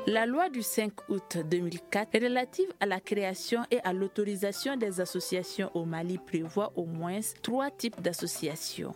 La loi du 5 août 2004 relative à la création et à l'autorisation des associations au Mali prévoit au moins 3 types d'associations.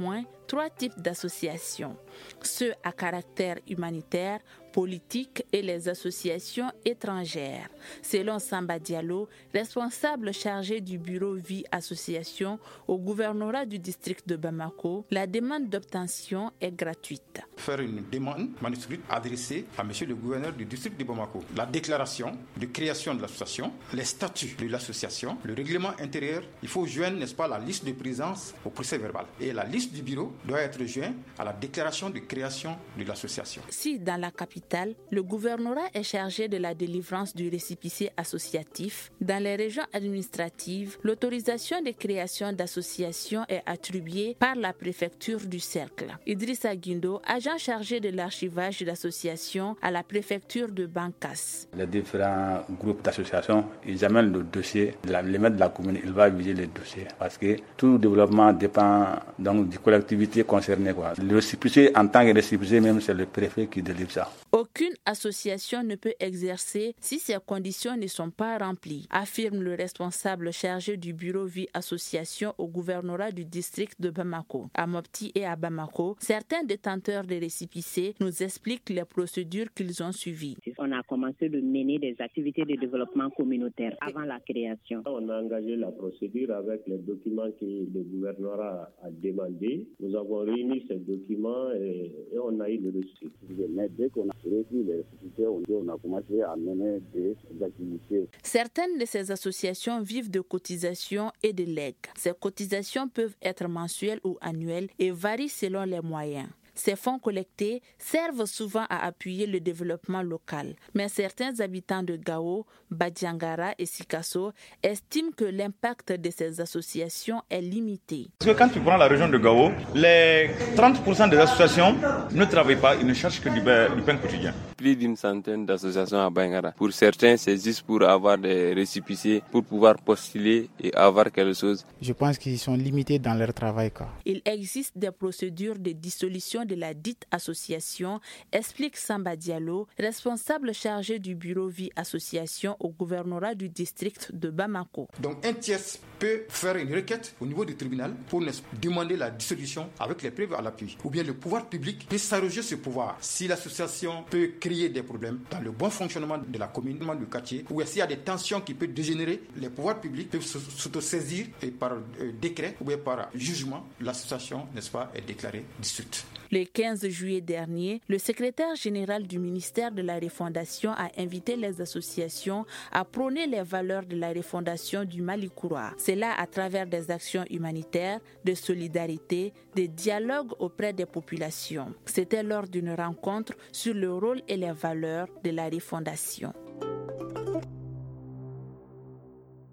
Ceux à caractère humanitaire, politique et les associations étrangères. Selon Samba Diallo, responsable chargé du bureau Vie Association au gouvernorat du district de Bamako, la demande d'obtention est gratuite. Faire une demande manuscrite adressée à monsieur le gouverneur du district de Bamako. La déclaration de création de l'association, les statuts de l'association, le règlement intérieur, il faut joindre, n'est-ce pas, la liste de présence au procès verbal. Et la liste du bureau doit être jointe à la déclaration de création de l'association. Si dans la capitale, le gouvernorat est chargé de la délivrance du récépissé associatif, dans les régions administratives, l'autorisation de création d'associations est attribuée par la préfecture du Cercle. Idrissa Guindo, agent chargé de l'archivage d'associations à la préfecture de Bankas. Les différents groupes d'associations, ils amènent le dossier, les maîtres de la commune, il va viser les dossiers parce que tout développement dépend donc des collectivités concernées. Le récépissé, en tant que récépissé même, c'est le préfet qui délivre ça. Aucune association ne peut exercer si ces conditions ne sont pas remplies, affirme le responsable chargé du bureau Vie Association au gouvernorat du district de Bamako. À Mopti et à Bamako, certains détenteurs de récépissés nous expliquent les procédures qu'ils ont suivies. On a commencé de mener des activités de développement communautaire avant la création. On a engagé la procédure avec les documents que le gouvernorat a demandé. Nous avons réuni ces documents et on a eu le reçu. Mais dès qu'on a reçu les récépissés, on a commencé à mener des activités. Certaines de ces associations vivent de cotisations et de legs. Ces cotisations peuvent être mensuelles ou annuelles et varient selon les moyens. Ces fonds collectés servent souvent à appuyer le développement local. Mais certains habitants de Gao, Badjangara et Sikasso estiment que l'impact de ces associations est limité. Parce que quand tu prends la région de Gao, les 30% des associations ne travaillent pas, ils ne cherchent que du pain quotidien. Plus d'une centaine d'associations à Bangara. Pour certains, c'est juste pour avoir des récépissés, pour pouvoir postuler et avoir quelque chose. Je pense qu'ils sont limités dans leur travail. Il existe des procédures de dissolution de la dite association, explique Samba Diallo, responsable chargé du bureau Vie Association au gouvernorat du district de Bamako. Donc un tiers peut faire une requête au niveau du tribunal pour demander la dissolution avec les preuves à l'appui. Ou bien le pouvoir public peut s'arroger ce pouvoir. Si l'association peut créer des problèmes dans le bon fonctionnement de la commune, du quartier, ou s'il y a des tensions qui peuvent dégénérer, les pouvoirs publics peuvent s'autosaisir et par décret ou bien par jugement, l'association, n'est-ce pas, est déclarée dissoute. Le 15 juillet dernier, le secrétaire général du ministère de la Refondation a invité les associations à prôner les valeurs de la refondation du Mali Kouroua. C'est là à travers des actions humanitaires, de solidarité, des dialogues auprès des populations. C'était lors d'une rencontre sur le rôle et les valeurs de la refondation.